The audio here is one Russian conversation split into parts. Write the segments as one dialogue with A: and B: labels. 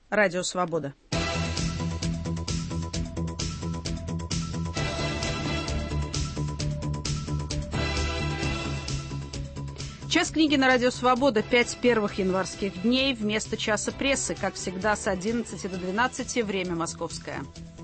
A: Радио Свобода. Час книги на Радио Свобода. 5 первых январских дней вместо часа прессы. Как всегда, с 11 до 12, время московское.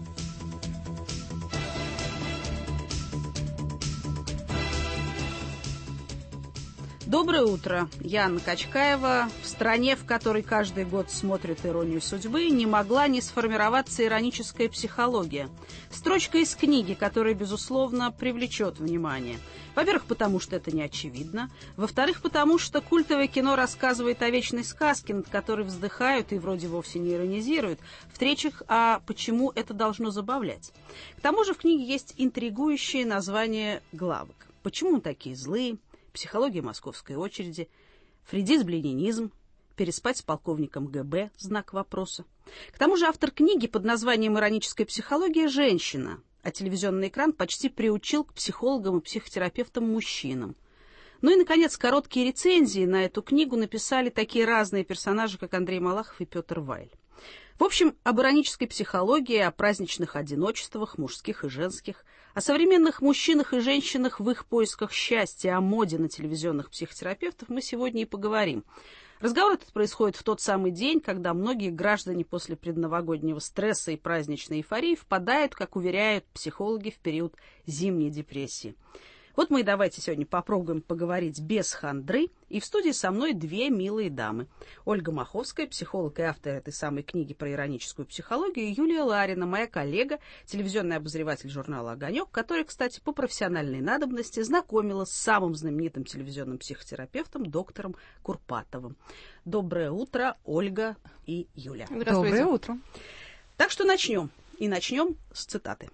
A: Доброе утро. Я Анна Качкаева. В стране, в которой каждый год смотрят «Иронию судьбы», не могла не сформироваться ироническая психология. Строчка из книги, которая, безусловно, привлечет внимание. Во-первых, потому что это не очевидно. Во-вторых, потому что культовое кино рассказывает о вечной сказке, над которой вздыхают и вроде вовсе не иронизируют. В-третьих, а почему это должно забавлять? К тому же в книге есть интригующее название главок. Почему мы такие злые? Психология московской очереди, фридизм-ленинизм, переспать с полковником ГБ, знак вопроса. К тому же автор книги под названием «Ироническая психология» – женщина, а телевизионный экран почти приучил к психологам и психотерапевтам мужчинам. Ну и, наконец, короткие рецензии на эту книгу написали такие разные персонажи, как Андрей Малахов и Петр Вайль. В общем, об иронической психологии, о праздничных одиночествах, мужских и женских, о современных мужчинах и женщинах в их поисках счастья, о моде на телевизионных психотерапевтов мы сегодня и поговорим. Разговор этот происходит в тот самый день, когда многие граждане после предновогоднего стресса и праздничной эйфории впадают, как уверяют психологи, в период зимней депрессии. Вот мы и давайте сегодня попробуем поговорить без хандры. И в студии со мной две милые дамы. Ольга Маховская, психолог и автор этой самой книги про ироническую психологию, и Юлия Ларина, моя коллега, телевизионный обозреватель журнала «Огонек», который, кстати, по профессиональной надобности знакомила с самым знаменитым телевизионным психотерапевтом доктором Курпатовым. Доброе утро, Ольга и Юля.
B: Доброе утро.
A: Так что начнем. И начнем с цитаты.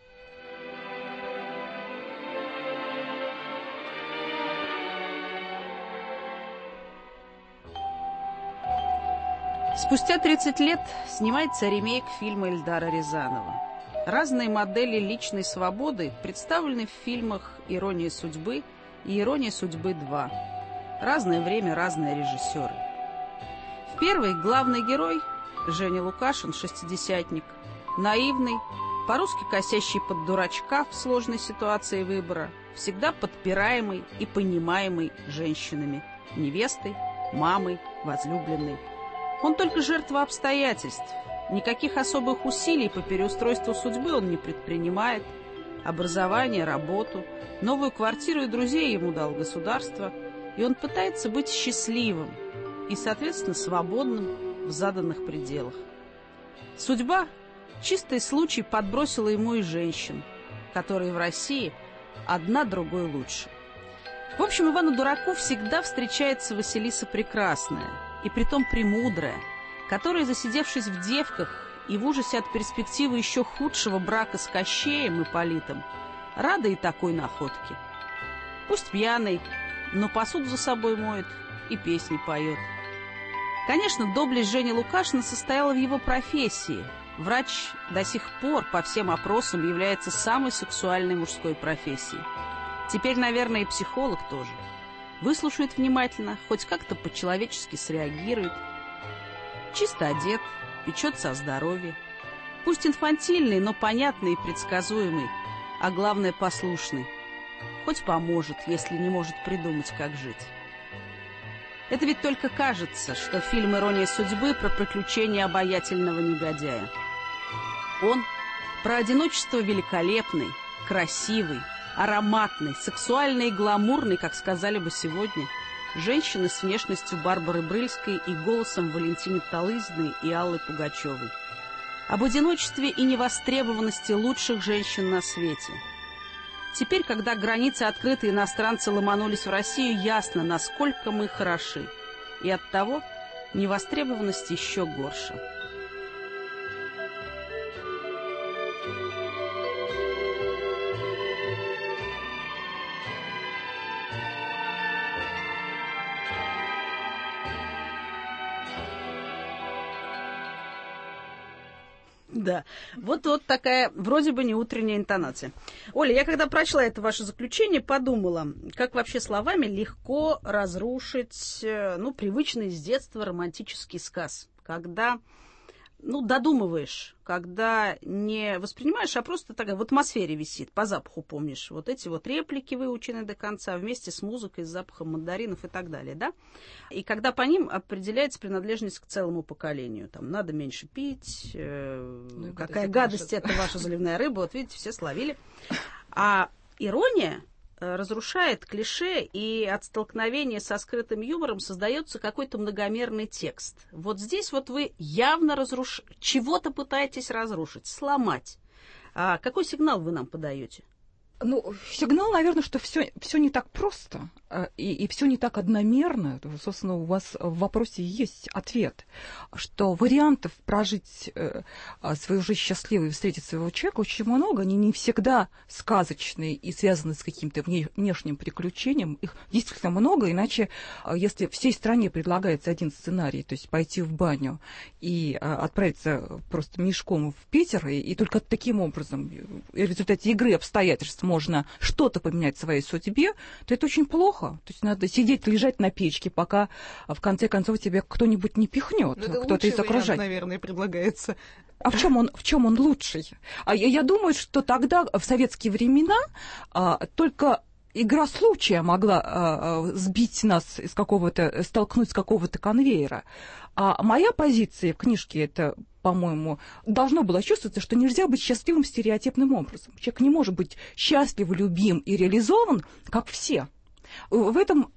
A: Спустя 30 лет снимается ремейк фильма Эльдара Рязанова. Разные модели личной свободы представлены в фильмах «Ирония судьбы» и «Ирония судьбы 2». Разное время, разные режиссеры. В первой главный герой Женя Лукашин, шестидесятник, наивный, по-русски косящий под дурачка в сложной ситуации выбора, всегда подпираемый и понимаемый женщинами, невестой, мамой, возлюбленной. Он только жертва обстоятельств. Никаких особых усилий по переустройству судьбы он не предпринимает. Образование, работу, новую квартиру и друзей ему дал государство. И он пытается быть счастливым и, соответственно, свободным в заданных пределах. Судьба, чистый случай, подбросила ему и женщин, которые в России одна другой лучше. В общем, Ивану Дураку всегда встречается Василиса Прекрасная, и притом премудрая, которая, засидевшись в девках и в ужасе от перспективы еще худшего брака с Кощеем Ипполитом, рада и такой находке. Пусть пьяный, но посуду за собой моет и песни поет. Конечно, доблесть Жени Лукашина состояла в его профессии. Врач до сих пор по всем опросам является самой сексуальной мужской профессией. Теперь, наверное, и психолог тоже. Выслушает внимательно, хоть как-то по-человечески среагирует. Чисто одет, печется о здоровье. Пусть инфантильный, но понятный и предсказуемый, а главное послушный. Хоть поможет, если не может придумать, как жить. Это ведь только кажется, что фильм «Ирония судьбы» про приключения обаятельного негодяя. Он про одиночество великолепный, красивый, ароматный, сексуальный и гламурный, как сказали бы сегодня, женщины с внешностью Барбары Брыльской и голосом Валентины Талызиной и Аллы Пугачевой. Об одиночестве и невостребованности лучших женщин на свете. Теперь, когда границы открыты, иностранцы ломанулись в Россию, ясно, насколько мы хороши. И оттого невостребованность еще горше. Да, вот такая вроде бы не утренняя интонация. Оля, я когда прочла это ваше заключение, подумала, как вообще словами легко разрушить, привычный с детства романтический сказ, когда додумываешь, когда не воспринимаешь, а просто так в атмосфере висит, по запаху помнишь. Вот эти вот реплики выучены до конца, вместе с музыкой, с запахом мандаринов и так далее, да? И когда по ним определяется принадлежность к целому поколению. Там, надо меньше пить, какая гадость, это ваша заливная рыба. Вот видите, все словили. А ирония разрушает клише, и от столкновения со скрытым юмором создается какой-то многомерный текст. Вот здесь вот вы явно чего-то пытаетесь разрушить, сломать. А какой сигнал вы нам подаете?
B: Сигнал, наверное, что все не так просто, и все не так одномерно. Собственно, у вас в вопросе есть ответ, что вариантов прожить свою жизнь счастливой и встретить своего человека очень много. Они не всегда сказочные и связаны с каким-то внешним приключением. Их действительно много, иначе, если всей стране предлагается один сценарий, то есть пойти в баню и отправиться просто мешком в Питер, и только таким образом, в результате игры обстоятельств, можно что-то поменять в своей судьбе, то это очень плохо. То есть надо сидеть, лежать на печке, пока в конце концов тебя кто-нибудь не пихнет, кто-то из окружающих.
C: Вариант, наверное, предлагается.
B: А в чем он лучший? Я думаю, что тогда, в советские времена, только игра случая могла сбить нас столкнуть с какого-то конвейера. А моя позиция в книжке, это, по-моему, должно было чувствоваться, что нельзя быть счастливым стереотипным образом. Человек не может быть счастлив, любим и реализован, как все. В этом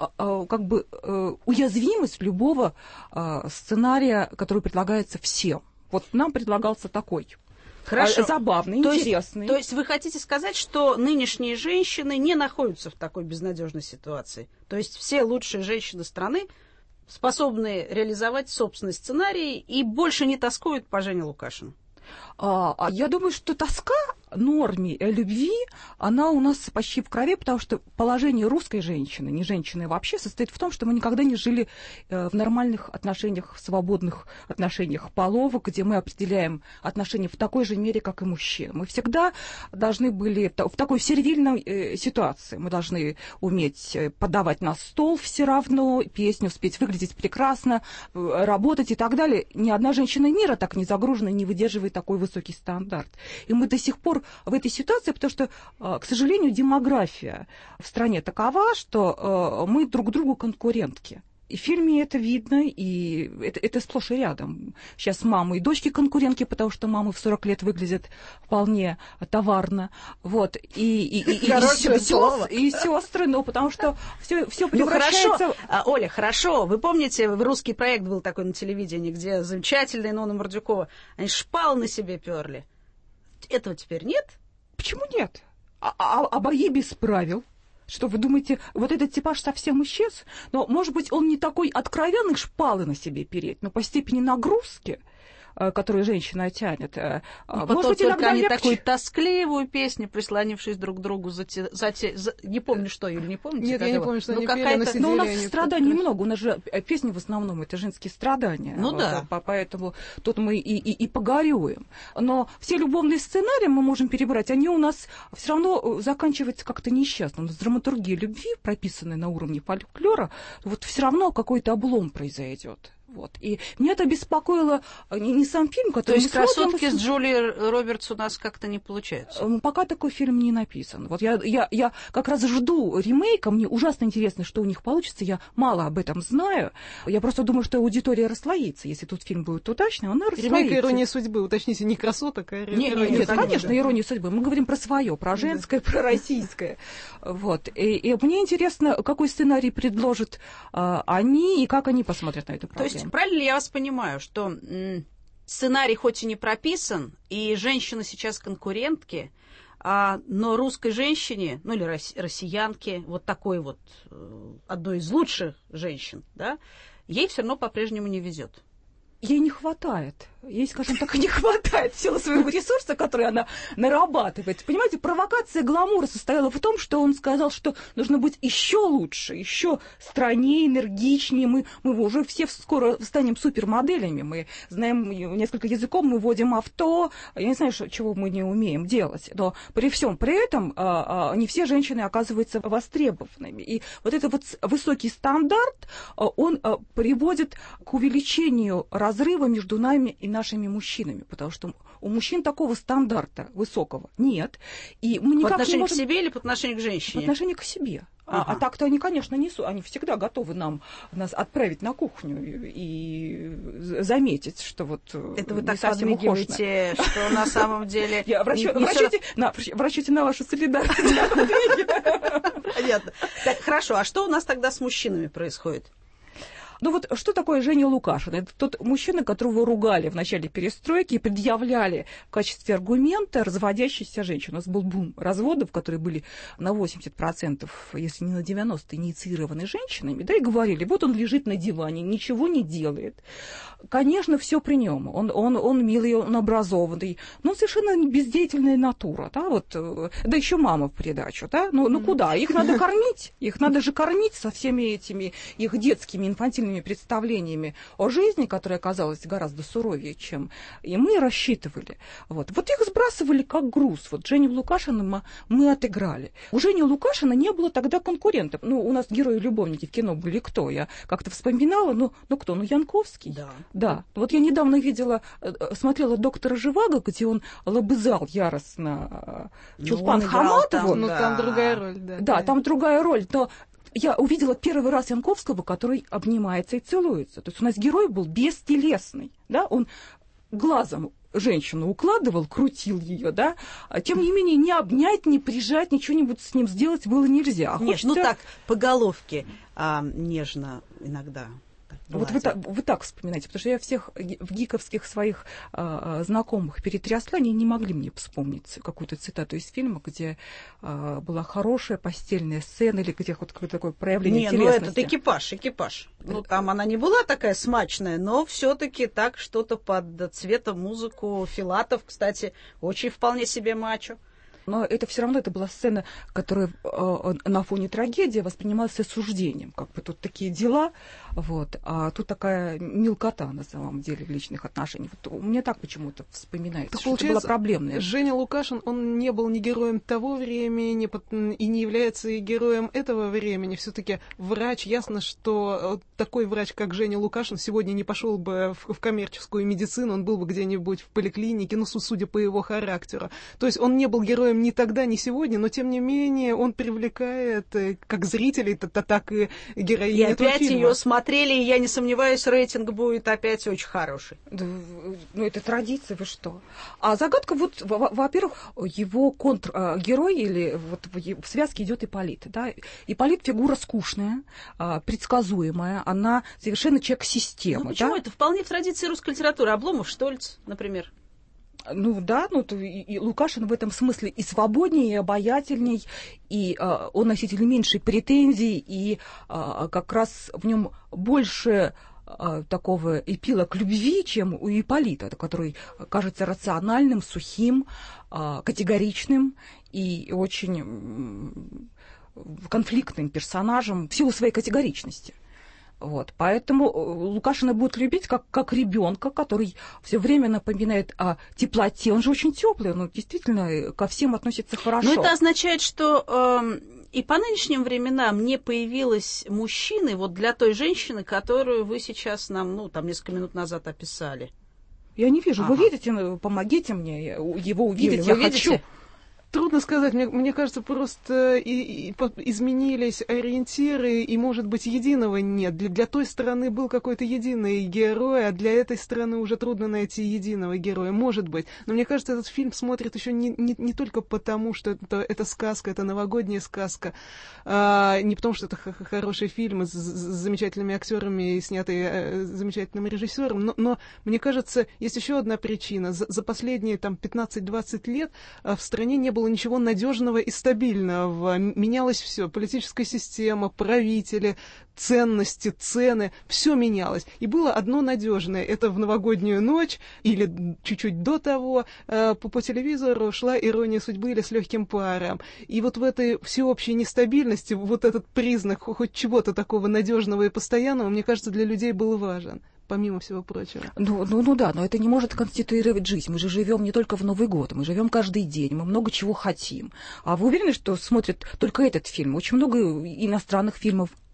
B: уязвимость любого сценария, который предлагается всем. Вот нам предлагался такой.
A: Хорошо.
B: Забавный, интересный.
A: То есть вы хотите сказать, что нынешние женщины не находятся в такой безнадежной ситуации? То есть все лучшие женщины страны способны реализовать собственный сценарий и больше не тоскуют по Жене Лукашину?
B: Я думаю, что тоска норме любви, она у нас почти в крови, потому что положение русской женщины, не женщины вообще, состоит в том, что мы никогда не жили в нормальных отношениях, в свободных отношениях полов, где мы определяем отношения в такой же мере, как и мужчины. Мы всегда должны были в такой сервильной ситуации. Мы должны уметь подавать на стол все равно, песню спеть, выглядеть прекрасно, работать и так далее. Ни одна женщина мира так не загружена, не выдерживает такой высокий стандарт. И мы до сих пор в этой ситуации, потому что, к сожалению, демография в стране такова, что мы друг другу конкурентки. И в фильме это видно, и это сплошь и рядом. Сейчас мамы и дочки конкурентки, потому что мамы в 40 лет выглядят вполне товарно. Вот. И сестры, потому что все превращается...
A: Хорошо. Оля, хорошо. Вы помните, русский проект был такой на телевидении, где замечательная Нонна Мордюкова, они шпалы на себе перли. Этого теперь нет?
B: Почему нет? А бои без правил? Что, вы думаете, вот этот типаж совсем исчез? Но, может быть, он не такой откровенный шпалы на себе переть, но по степени нагрузки, которую женщина тянет.
A: Может быть, только они такую тоскливую песню, прислонившись друг к другу, не помню, что, Юля, не помните?
C: Нет, я не помню, что они пели,
B: но у нас страданий много, у нас же песни в основном это женские страдания.
A: Ну да.
B: Поэтому тут мы и погорюем. Но все любовные сценарии мы можем перебрать, они у нас все равно заканчиваются как-то несчастно. У нас драматургия любви, прописанная на уровне фольклора, вот все равно какой-то облом произойдет. Вот. И меня это беспокоило не сам фильм, который...
A: То есть «Красотки» с Джулией Робертс у нас как-то не получается?
B: Пока такой фильм не написан. Вот я как раз жду ремейка, мне ужасно интересно, что у них получится, я мало об этом знаю. Я просто думаю, что аудитория расслоится. Если тут фильм будет удачный, она расслоится.
C: Ремейк «Ирония судьбы», уточните, не «Красоток», а
B: Нет, конечно, «Ирония судьбы». Мы говорим про свое, про женское, про российское. Вот. И мне интересно, какой сценарий предложат они и как они посмотрят на эту проблему.
A: Правильно ли я вас понимаю, что сценарий хоть и не прописан, и женщины сейчас конкурентки, но русской женщине, ну или россиянке, вот такой вот, одной из лучших женщин, да, ей все равно по-прежнему не везет?
B: Ей не хватает. Ей, скажем так, не хватает всего своего ресурса, который она нарабатывает. Понимаете, провокация гламура состояла в том, что он сказал, что нужно быть еще лучше, еще стройнее, энергичнее. Мы уже все скоро станем супермоделями. Мы знаем несколько языков, мы водим авто. Я не знаю, чего мы не умеем делать. Но при всем при этом не все женщины оказываются востребованными. И вот этот вот высокий стандарт, он приводит к увеличению разрыва между нами и нашими мужчинами, потому что у мужчин такого стандарта высокого нет. И мы никак
A: по отношению
B: не можем...
A: к себе или по отношению к женщине?
B: По отношению к себе.
A: Ага.
B: А так-то они, конечно, несут, они всегда готовы нас отправить на кухню и заметить, что вот
A: это вы
B: не
A: так
B: совсем
A: подмигиваете, что на самом деле...
B: Обращайте на вашу солидарность.
A: Понятно. Так, хорошо, а что у нас тогда с мужчинами происходит?
B: Ну вот что такое Женя Лукашин? Это тот мужчина, которого ругали в начале перестройки и предъявляли в качестве аргумента разводящейся женщины. У нас был бум разводов, которые были на 80%, если не на 90%, инициированы женщинами, да, и говорили, вот он лежит на диване, ничего не делает. Конечно, все при нем. Он милый, он образованный, но совершенно бездеятельная натура, да, вот, да еще мама в придачу, да, ну куда? Их надо кормить, их надо же кормить со всеми этими их детскими, инфантильными представлениями о жизни, которая оказалась гораздо суровее, чем и мы рассчитывали. Вот их сбрасывали как груз. Вот Женю Лукашина мы отыграли. У Жени Лукашина не было тогда конкурентов. Ну, у нас герои-любовники в кино были кто? Я как-то вспоминала, кто? Янковский. Да. Вот я недавно смотрела «Доктора Живаго», где он лобызал яростно Чулпан Хаматову.
C: Там другая роль, да.
B: Да, там другая роль. Но я увидела первый раз Янковского, который обнимается и целуется. То есть у нас герой был бестелесный, да, он глазом женщину укладывал, крутил ее, да, а тем не менее не обнять, не прижать, ничего-нибудь с ним сделать было нельзя.
A: Нет, так, по головке нежно иногда.
B: Вот вы так вспоминаете, потому что я всех в гиковских своих знакомых перетрясла, они не могли мне вспомнить какую-то цитату из фильма, где была хорошая постельная сцена или где хоть какое-то такое проявление телесности.
A: Этот экипаж. Там она не была такая смачная, но все-таки так что-то под цветом, музыку. Филатов, кстати, очень вполне себе мачо.
B: Но это все равно была сцена, которая на фоне трагедии воспринималась с осуждением. Как бы тут такие дела, а тут такая мелкота на самом деле в личных отношениях. Вот у меня так почему-то вспоминается, что это была проблемная.
C: Женя Лукашин, он не был ни героем того времени, и не является и героем этого времени. Все-таки врач, ясно, что такой врач, как Женя Лукашин, сегодня не пошел бы в коммерческую медицину, он был бы где-нибудь в поликлинике, судя по его характеру. То есть он не был героем ни тогда, ни сегодня, но тем не менее он привлекает как зрителей, так и героинь
A: и
C: этого
A: опять
C: фильма.
A: Ее смотрели, и я не сомневаюсь, рейтинг будет опять очень хороший.
B: Это традиция, вы что? А загадка, во-первых, его контргерой или в связке идет Ипполит. Да? Ипполит фигура скучная, предсказуемая, она совершенно человек-система.
A: Почему
B: да?
A: Это вполне в традиции русской литературы. Обломов, Штольц, например.
B: И Лукашин в этом смысле и свободнее, и обаятельней, и он носитель меньшей претензий, и как раз в нем больше такого эпилог любви, чем у Ипполита, который кажется рациональным, сухим, категоричным и очень конфликтным персонажем в силу своей категоричности. Поэтому Лукашина будут любить как ребенка, который все время напоминает о теплоте. Он же очень теплый, он действительно ко всем относится хорошо.
A: Но это означает, что и по нынешним временам не появилось мужчины для той женщины, которую вы сейчас нам, несколько минут назад описали.
B: Я не вижу. Вы видите? Помогите мне его увидеть.
A: Юля, я хочу.
C: Трудно сказать, мне кажется, просто изменились ориентиры, и, может быть, единого нет. Для той страны был какой-то единый герой, а для этой страны уже трудно найти единого героя, может быть. Но мне кажется, этот фильм смотрит еще не только потому, что это сказка, это новогодняя сказка, не потому, что это хороший фильм с замечательными актерами и снятый замечательным режиссером, но мне кажется, есть еще одна причина. За последние 15-20 лет в стране не было ничего надежного и стабильного. Менялось все. Политическая система, правители, ценности, цены. Все менялось. И было одно надежное. Это в новогоднюю ночь или чуть-чуть до того по телевизору шла «Ирония судьбы» или «С легким паром». И в этой всеобщей нестабильности этот признак хоть чего-то такого надежного и постоянного, мне кажется, для людей был важен. Помимо всего прочего.
B: Да, но это не может конституировать жизнь. Мы же живем не только в Новый год, мы живем каждый день, мы много чего хотим. А вы уверены, что смотрят только этот фильм? Очень много иностранных фильмов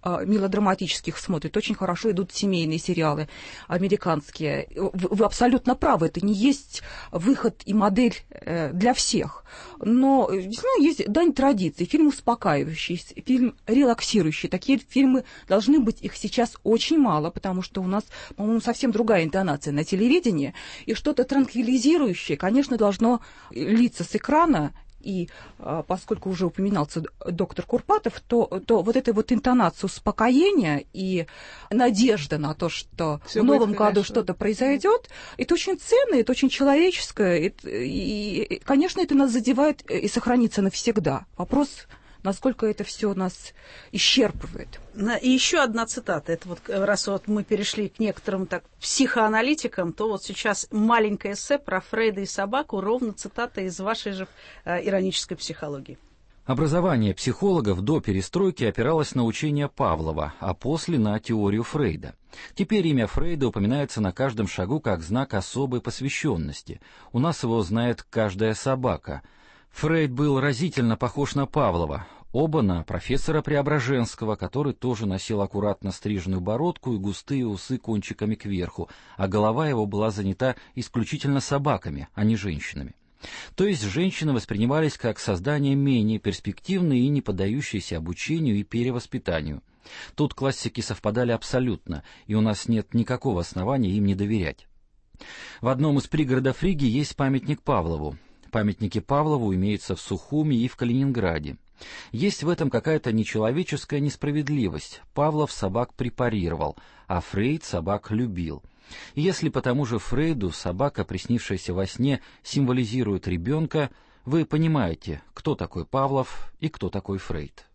B: мелодраматических смотрит, очень хорошо идут семейные сериалы американские. Вы абсолютно правы, это не есть выход и модель для всех. Но есть дань традиции, фильм успокаивающий, фильм релаксирующий. Такие фильмы должны быть, их сейчас очень мало, потому что у нас, по-моему, совсем другая интонация на телевидении. И что-то транквилизирующее, конечно, должно литься с экрана. И поскольку уже упоминался доктор Курпатов, то вот эта вот интонация успокоения и надежда на то, что
C: всё
B: в новом
C: будет
B: году
C: хорошо.
B: что-то произойдет, это очень ценно, это очень человеческое. И, конечно, это нас задевает и сохранится навсегда. Вопрос, насколько это все нас исчерпывает.
A: И еще одна цитата. Это вот раз вот мы перешли к некоторым так психоаналитикам, то вот сейчас маленькое эссе про Фрейда и собаку, ровно цитата из вашей же иронической психологии.
D: Образование психологов до перестройки опиралось на учение Павлова, а после на теорию Фрейда. Теперь имя Фрейда упоминается на каждом шагу как знак особой посвященности. У нас его знает каждая собака. Фрейд был разительно похож на Павлова, оба на профессора Преображенского, который тоже носил аккуратно стриженную бородку и густые усы кончиками кверху, а голова его была занята исключительно собаками, а не женщинами. То есть женщины воспринимались как создания менее перспективные и не поддающиеся обучению и перевоспитанию. Тут классики совпадали абсолютно, и у нас нет никакого основания им не доверять. В одном из пригородов Риги есть памятник Павлову. Памятники Павлову имеются в Сухуми и в Калининграде. Есть в этом какая-то нечеловеческая несправедливость. Павлов собак препарировал, а Фрейд собак любил. И если по тому же Фрейду собака, приснившаяся во сне, символизирует ребенка, вы понимаете, кто такой Павлов и кто такой Фрейд.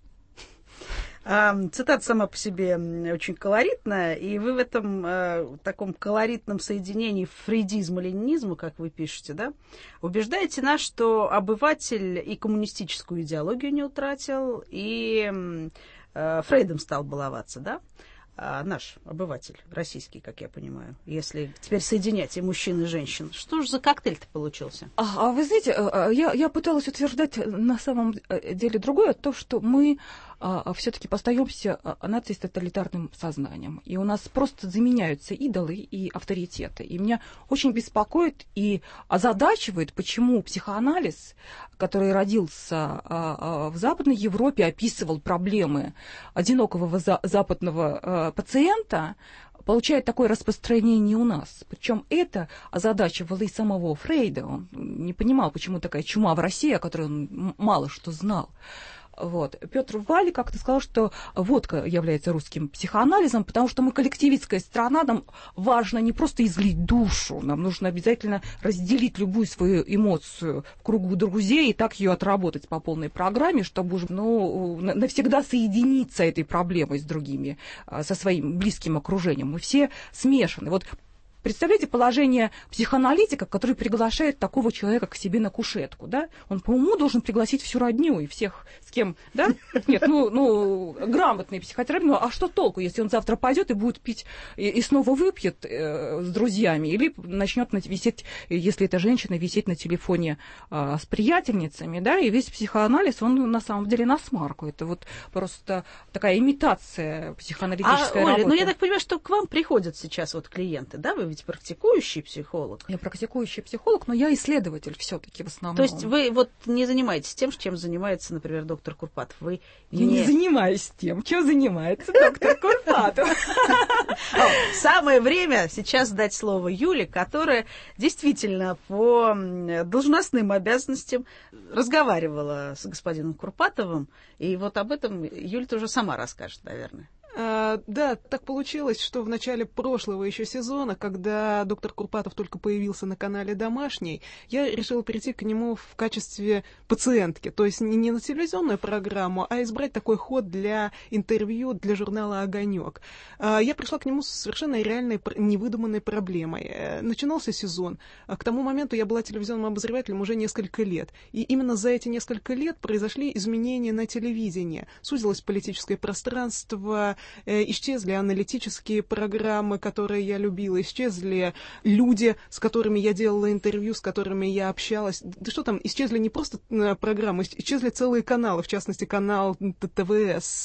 A: Цитата сама по себе очень колоритная, и вы в этом таком колоритном соединении фрейдизма и ленинизма, как вы пишете, да, убеждаете нас, что обыватель и коммунистическую идеологию не утратил, и Фрейдом стал баловаться, да? Наш обыватель, российский, как я понимаю, если теперь соединять и мужчин, и женщин. Что же за коктейль-то получился?
B: А вы знаете, я пыталась утверждать на самом деле другое, то, что мы все-таки постаемся нацией с тоталитарным сознанием. И у нас просто заменяются идолы и авторитеты. И меня очень беспокоит и озадачивает, почему психоанализ, который родился в Западной Европе, описывал проблемы одинокого западного пациента, получает такое распространение у нас. Причем это озадачивало и самого Фрейда. Он не понимал, почему такая чума в России, о которой он мало что знал. Вот. Петр Валли как-то сказал, что водка является русским психоанализом, потому что мы коллективистская страна, нам важно не просто излить душу, нам нужно обязательно разделить любую свою эмоцию в кругу друзей и так ее отработать по полной программе, чтобы уже навсегда соединиться этой проблемой с другими, со своим близким окружением. Мы все смешаны. Вот представляете положение психоаналитика, который приглашает такого человека к себе на кушетку, да? Он по уму должен пригласить всю родню и всех, с кем, да? Нет, грамотный психотерапевт. А что толку, если он завтра пойдет и будет пить, и снова выпьет с друзьями, или начнет висеть, если это женщина, висеть на телефоне с приятельницами, да? И весь психоанализ, он на самом деле насмарку. Это вот просто такая имитация психоаналитической работы.
A: Оля, я так понимаю, что к вам приходят сейчас вот клиенты, да? Вы ведь практикующий психолог.
B: Я практикующий психолог, но я исследователь все-таки в основном.
A: То есть вы вот не занимаетесь тем, чем занимается, например, доктор Курпатов?
B: Я не занимаюсь тем, чем занимается доктор Курпатов.
A: Самое время сейчас дать слово Юле, которая действительно по должностным обязанностям разговаривала с господином Курпатовым, и вот об этом Юля тоже сама расскажет, наверное.
C: Да, так получилось, что в начале прошлого еще сезона, когда доктор Курпатов только появился на канале «Домашний», я решила перейти к нему в качестве пациентки, то есть не на телевизионную программу, а избрать такой ход для интервью для журнала «Огонек». Я пришла к нему с совершенно реальной, невыдуманной проблемой. Начинался сезон. К тому моменту я была телевизионным обозревателем уже несколько лет. И именно за эти несколько лет произошли изменения на телевидении. Сузилось политическое пространство, исчезли аналитические программы, которые я любила, исчезли люди, с которыми я делала интервью, с которыми я общалась. Да что там, исчезли не просто программы, исчезли целые каналы, в частности, канал ТВС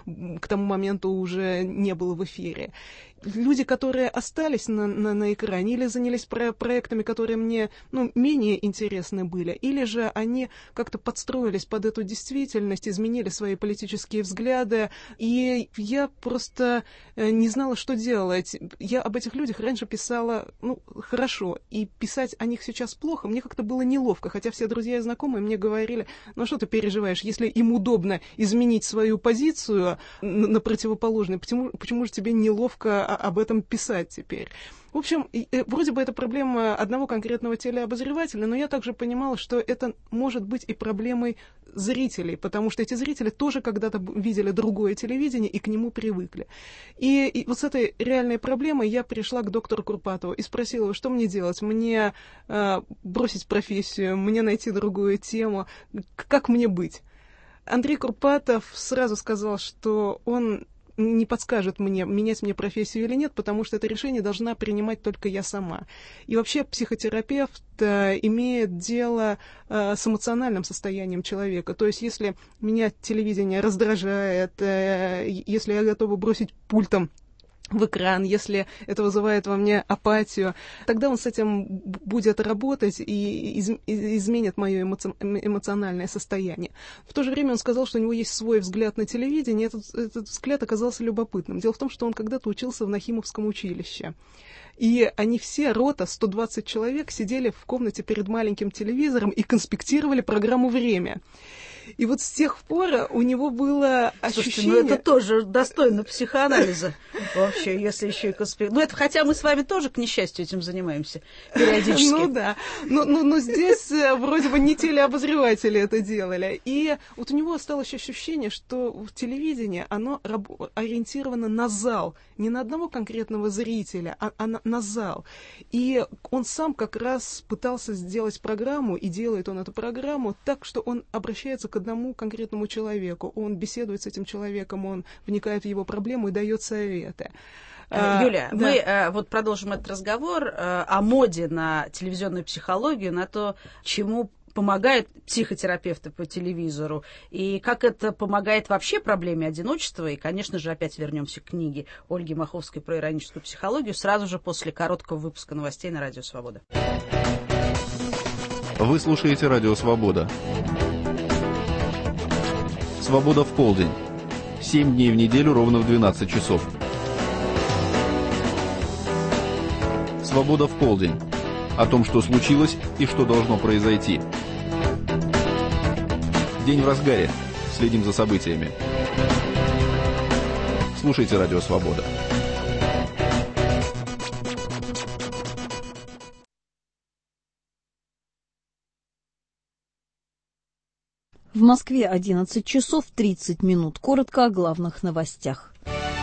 C: к тому моменту уже не был в эфире. Люди, которые остались на экране, или занялись проектами, которые мне менее интересны были, или же они как-то подстроились под эту действительность, изменили свои политические взгляды, и я просто не знала, что делать. Я об этих людях раньше писала, хорошо, и писать о них сейчас плохо, мне как-то было неловко, хотя все друзья и знакомые мне говорили, что ты переживаешь, если им удобно изменить свою позицию на противоположную, почему же тебе неловко об этом писать теперь? В общем, вроде бы это проблема одного конкретного телеобозревателя, но я также понимала, что это может быть и проблемой зрителей, потому что эти зрители тоже когда-то видели другое телевидение и к нему привыкли. И вот с этой реальной проблемой я пришла к доктору Курпатову и спросила его, что мне делать? Мне бросить профессию, мне найти другую тему, как мне быть? Андрей Курпатов сразу сказал, что он не подскажет мне, менять мне профессию или нет, потому что это решение должна принимать только я сама. И вообще психотерапевт имеет дело с эмоциональным состоянием человека. То есть если меня телевидение раздражает, если я готова бросить пультом в экран, если это вызывает во мне апатию, тогда он с этим будет работать и изменит мое эмоциональное состояние. В то же время он сказал, что у него есть свой взгляд на телевидение, и этот взгляд оказался любопытным. Дело в том, что он когда-то учился в Нахимовском училище. И они все, рота, 120 человек, сидели в комнате перед маленьким телевизором и конспектировали программу «Время». И вот с тех пор у него было ощущение...
A: Слушайте, это тоже достойно психоанализа вообще, если еще и конспектировать. Это хотя мы с вами тоже, к несчастью, этим занимаемся периодически.
C: Да. Но здесь вроде бы не телеобозреватели это делали. И вот у него осталось ощущение, что телевидение, оно ориентировано на зал, не на одного конкретного зрителя, а на зал. И он сам как раз пытался сделать программу, и делает он эту программу так, что он обращается к одному конкретному человеку. Он беседует с этим человеком, он вникает в его проблему и дает советы.
A: Юля, мы вот продолжим этот разговор о моде на телевизионную психологию, на то, чему помогают психотерапевты по телевизору, и как это помогает вообще проблеме одиночества. И, конечно же, опять вернемся к книге Ольги Маховской про ироническую психологию сразу же после короткого выпуска новостей на Радио Свобода.
E: Вы слушаете Радио Свобода. Свобода в полдень. 7 дней в неделю ровно в 12 часов. Свобода в полдень. О том, что случилось и что должно произойти. День в разгаре. Следим за событиями. Слушайте Радио Свобода.
F: В Москве 11 часов 30 минут. Коротко о главных новостях.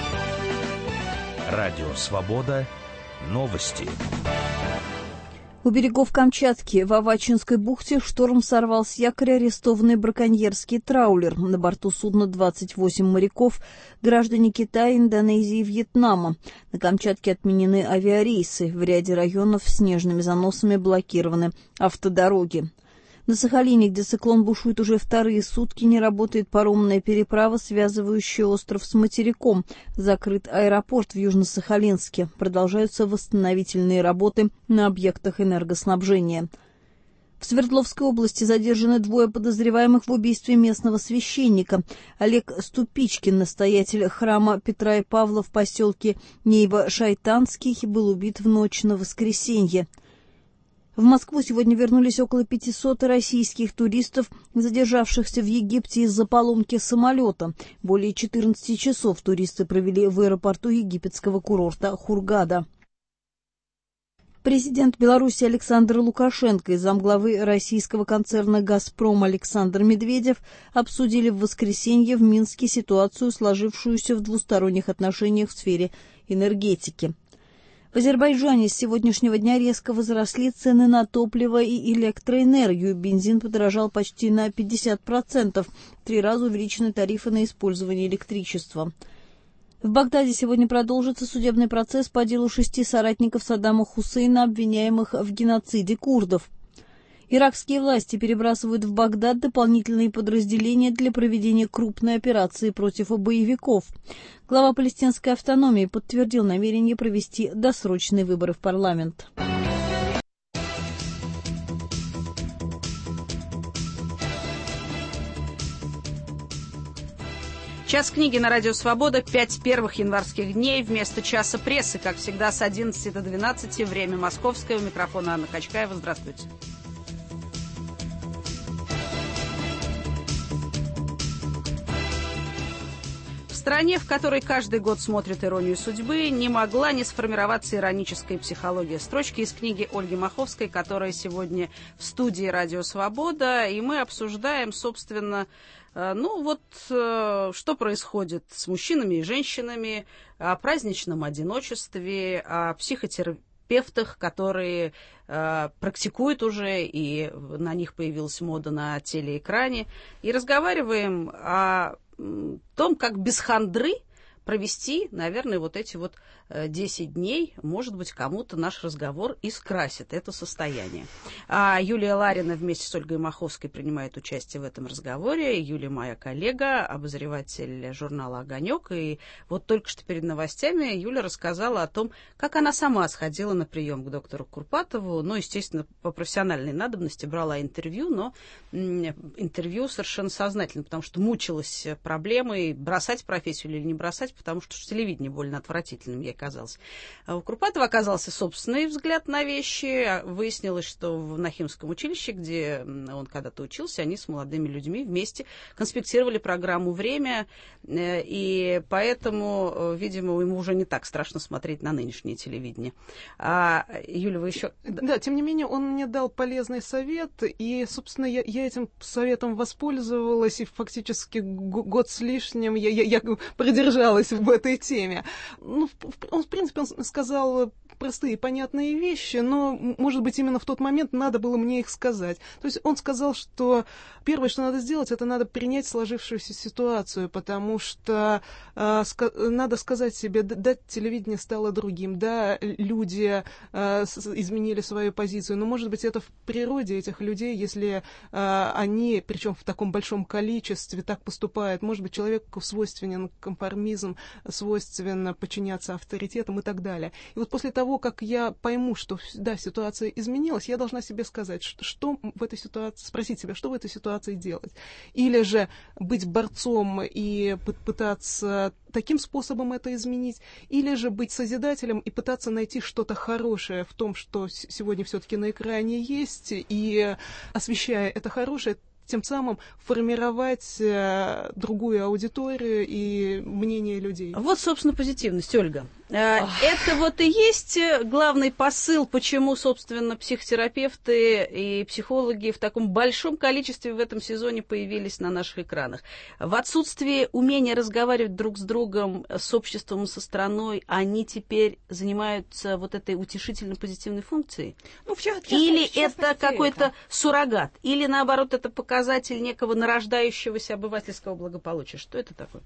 G: Радио Свобода. Новости.
F: У берегов Камчатки в Авачинской бухте шторм сорвал с якоря арестованный браконьерский траулер. На борту судна 28 моряков, граждане Китая, Индонезии и Вьетнама. На Камчатке отменены авиарейсы. В ряде районов снежными заносами блокированы автодороги. На Сахалине, где циклон бушует уже вторые сутки, не работает паромная переправа, связывающая остров с материком. Закрыт аэропорт в Южно-Сахалинске. Продолжаются восстановительные работы на объектах энергоснабжения. В Свердловской области задержаны 2 подозреваемых в убийстве местного священника. Олег Ступичкин, настоятель храма Петра и Павла в поселке Нейва-Шайтанский, был убит в ночь на воскресенье. В Москву сегодня вернулись около 500 российских туристов, задержавшихся в Египте из-за поломки самолета. Более 14 часов туристы провели в аэропорту египетского курорта Хургада. Президент Беларуси Александр Лукашенко и замглавы российского концерна «Газпром» Александр Медведев обсудили в воскресенье в Минске ситуацию, сложившуюся в двусторонних отношениях в сфере энергетики. В Азербайджане с сегодняшнего дня резко возросли цены на топливо и электроэнергию. Бензин подорожал почти на 50%. В 3 раза увеличены тарифы на использование электричества. В Багдаде сегодня продолжится судебный процесс по делу 6 соратников Саддама Хусейна, обвиняемых в геноциде курдов. Иракские власти перебрасывают в Багдад дополнительные подразделения для проведения крупной операции против боевиков. Глава палестинской автономии подтвердил намерение провести досрочные выборы в парламент.
A: Час книги на Радио Свобода. 5 первых январских дней вместо часа прессы, как всегда, с 11 до 12. Время московское. У микрофона Анна Качкаева. Здравствуйте. В стране, в которой каждый год смотрят «Иронию судьбы», не могла не сформироваться ироническая психология. Строчки из книги Ольги Маховской, которая сегодня в студии «Радио Свобода», и мы обсуждаем, собственно, что происходит с мужчинами и женщинами, о праздничном одиночестве, о психотерапевтах, которые практикуют уже, и на них появилась мода на телеэкране. И разговариваем о том, как без хандры провести, наверное, вот эти 10 дней, может быть, кому-то наш разговор и скрасит это состояние. Юлия Ларина вместе с Ольгой Маховской принимает участие в этом разговоре. Юлия моя коллега, обозреватель журнала «Огонек». И вот только что перед новостями Юля рассказала о том, как она сама сходила на прием к доктору Курпатову. Естественно, по профессиональной надобности брала интервью, но интервью совершенно сознательно, потому что мучилась проблемой, бросать профессию или не бросать, потому что телевидение больно отвратительным ей казалось. А у Курпатова оказался собственный взгляд на вещи. Выяснилось, что в Нахимском училище, где он когда-то учился, они с молодыми людьми вместе конспектировали программу «Время», и поэтому, видимо, ему уже не так страшно смотреть на нынешнее телевидение. Юля, вы еще...
C: Да, тем не менее, он мне дал полезный совет, и, собственно, я этим советом воспользовалась, и фактически год с лишним я продержалась в этой теме. В принципе, он сказал простые, понятные вещи, но, может быть, именно в тот момент надо было мне их сказать. То есть он сказал, что первое, что надо сделать, это надо принять сложившуюся ситуацию, потому что надо сказать себе, да, телевидение стало другим, да, люди изменили свою позицию, но, может быть, это в природе этих людей, если они, причем в таком большом количестве, так поступают, может быть, человеку свойственен конформизм, свойственно подчиняться авторитетам и так далее. И вот после того, как я пойму, что, да, ситуация изменилась, я должна себе сказать, что в этой ситуации, спросить себя, что в этой ситуации делать. Или же быть борцом и пытаться таким способом это изменить, или же быть созидателем и пытаться найти что-то хорошее в том, что сегодня все-таки на экране есть, и освещая это хорошее, тем самым формировать другую аудиторию и мнение людей.
A: Вот, собственно, позитивность, Ольга. Это и есть главный посыл, почему, собственно, психотерапевты и психологи в таком большом количестве в этом сезоне появились на наших экранах. В отсутствии умения разговаривать друг с другом, с обществом, со страной, они теперь занимаются этой утешительно-позитивной функцией? Или это какой-то суррогат? Или, наоборот, это показатель некого нарождающегося обывательского благополучия? Что это такое?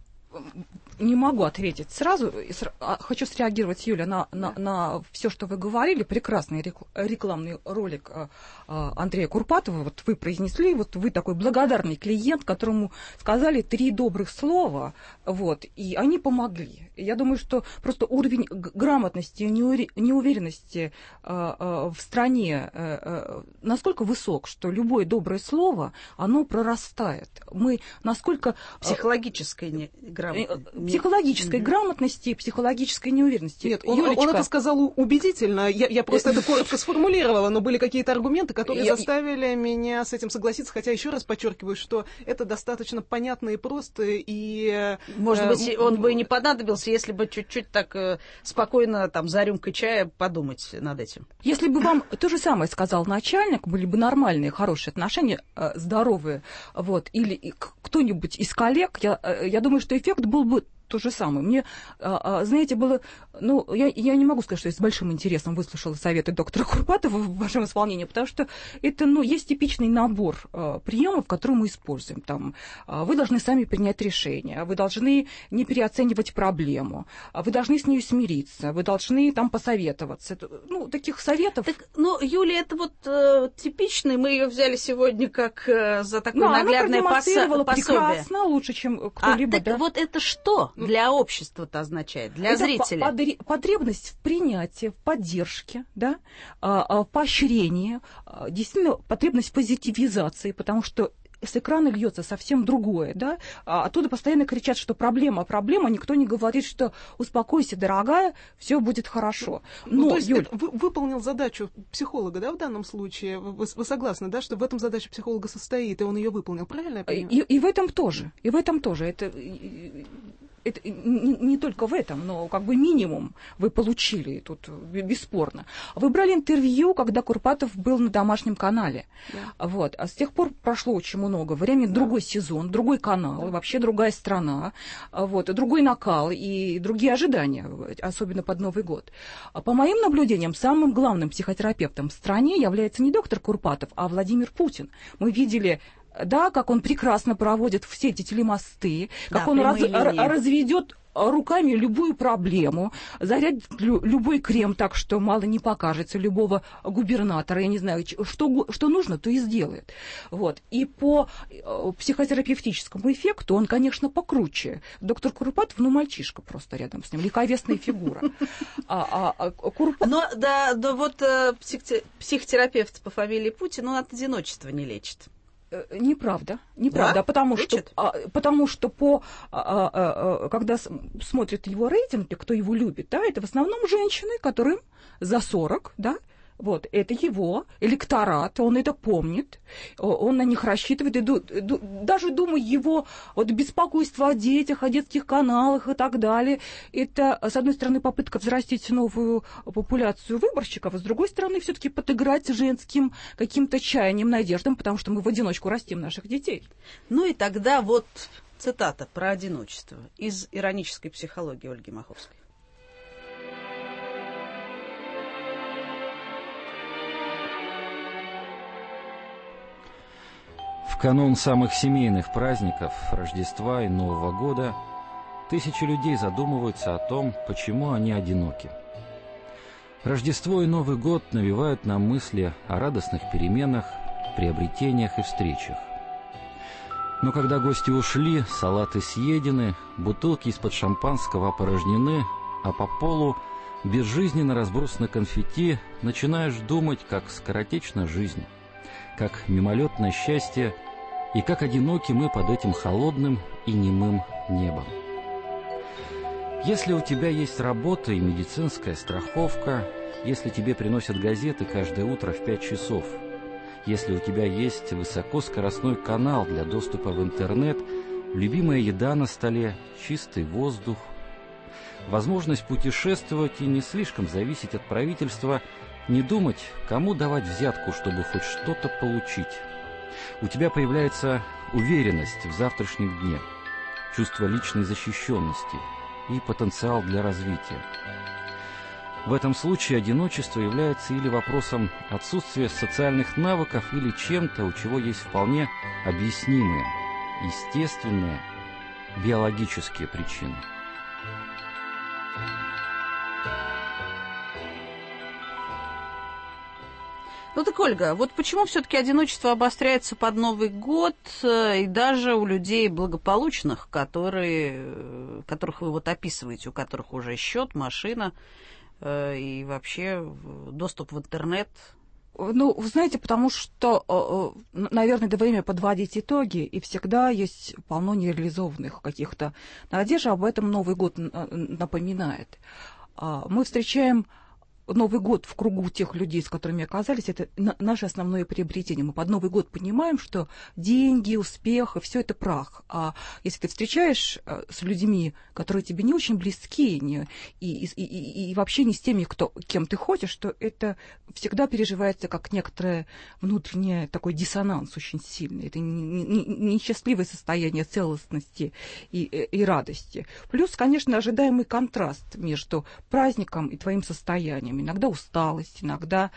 B: Не могу ответить сразу. Хочу среагировать, Юля, на все, что вы говорили. Прекрасный рекламный ролик Андрея Курпатова. Вот вы произнесли, вы такой благодарный клиент, которому сказали 3 добрых слова, и они помогли. Я думаю, что просто уровень грамотности и неуверенности в стране настолько высок, что любое доброе слово, оно прорастает. Мы насколько...
A: Психологической
B: грамотности и психологической неуверенности.
C: Нет, он это сказал убедительно. Я просто это коротко сформулировала, но были какие-то аргументы, которые заставили меня с этим согласиться. Хотя, еще раз подчеркиваю, что это достаточно понятно и просто. И,
A: может быть, он бы и не понадобился, если бы чуть-чуть так спокойно за рюмкой чая подумать над этим.
B: Если бы вам то же самое сказал начальник, были бы нормальные, хорошие отношения, здоровые, или кто-нибудь из коллег, я думаю, что эффект был бы то же самое. Мне, знаете, было... Ну, я не могу сказать, что я с большим интересом выслушала советы доктора Курпатова в вашем исполнении, потому что это, есть типичный набор приемов, которые мы используем. Там, вы должны сами принять решение, вы должны не переоценивать проблему, вы должны с ней смириться, вы должны там посоветоваться. Таких советов...
A: Так, Юлия, это вот типичный, мы ее взяли сегодня как за такое наглядное пособие.
B: Прекрасно, лучше, чем кто-либо.
A: Так вот это что для общества-то означает, для зрителя?
B: Потребность в принятии, в поддержке, да, в поощрении, действительно потребность в позитивизации, потому что с экрана льется совсем другое, да, оттуда постоянно кричат, что проблема, никто не говорит, что успокойся, дорогая, все будет хорошо. Но,
C: то есть
B: Юль,
C: выполнил задачу психолога, да, в данном случае? Вы согласны, да, что в этом задача психолога состоит, и он ее выполнил, правильно я понимаю?
B: И в этом тоже, Это не только в этом, но как бы минимум вы получили тут бесспорно. Вы брали интервью, когда Курпатов был на домашнем канале. Да. Вот. А с тех пор прошло очень много времени, другой сезон, другой канал, вообще другая страна, вот, другой накал и другие ожидания, особенно под Новый год. По моим наблюдениям, самым главным психотерапевтом в стране является не доктор Курпатов, а Владимир Путин. Мы видели... Да, как он прекрасно проводит все эти телемосты, как он разведет руками любую проблему, зарядит любой крем так, что мало не покажется, любого губернатора, я не знаю, что нужно, то и сделает. Вот. И по психотерапевтическому эффекту он, конечно, покруче. Доктор Курпатов, мальчишка просто рядом с ним, легковесная фигура.
A: Но вот психотерапевт по фамилии Путин, он от одиночества не лечит.
B: Неправда,
A: да?
B: потому что когда смотрят его рейтинги, кто его любит, да, это в основном женщины, которым за 40, да, вот, это его электорат, он это помнит, он на них рассчитывает, и даже, думаю, его беспокойство о детях, о детских каналах и так далее, это, с одной стороны, попытка взрастить новую популяцию выборщиков, а с другой стороны, все-таки подыграть женским каким-то чаянием, надеждам, потому что мы в одиночку растим наших детей.
A: И тогда вот цитата про одиночество из иронической психологии Ольги Маховской.
D: В канун самых семейных праздников, Рождества и Нового года, тысячи людей задумываются о том, почему они одиноки. Рождество и Новый год навевают нам мысли о радостных переменах, приобретениях и встречах. Но когда гости ушли, салаты съедены, бутылки из-под шампанского опорожнены, а по полу безжизненно разбросаны конфетти, начинаешь думать, как скоротечна жизнь, как мимолетное счастье и как одиноки мы под этим холодным и немым небом. Если у тебя есть работа и медицинская страховка, если тебе приносят газеты каждое утро в 5 часов, если у тебя есть высокоскоростной канал для доступа в интернет, любимая еда на столе, чистый воздух, возможность путешествовать и не слишком зависеть от правительства, не думать, кому давать взятку, чтобы хоть что-то получить. У тебя появляется уверенность в завтрашнем дне, чувство личной защищенности и потенциал для развития. В этом случае одиночество является или вопросом отсутствия социальных навыков, или чем-то, у чего есть вполне объяснимые, естественные, биологические причины.
A: Так, Ольга, вот почему все-таки одиночество обостряется под Новый год, и даже у людей благополучных, которых вы описываете, у которых уже счет, машина и вообще доступ в интернет?
B: Вы знаете, потому что, наверное, это время подводить итоги, и всегда есть полно нереализованных каких-то надежд, об этом Новый год напоминает. Мы встречаем Новый год в кругу тех людей, с которыми оказались, это наше основное приобретение. Мы под Новый год понимаем, что деньги, успех, все это прах. А если ты встречаешь с людьми, которые тебе не очень близки, и вообще не с теми, кем ты хочешь, то это всегда переживается как некоторое внутренний такой диссонанс очень сильный. Это несчастливое состояние целостности и радости. Плюс, конечно, ожидаемый контраст между праздником и твоим состоянием. Иногда усталость, иногда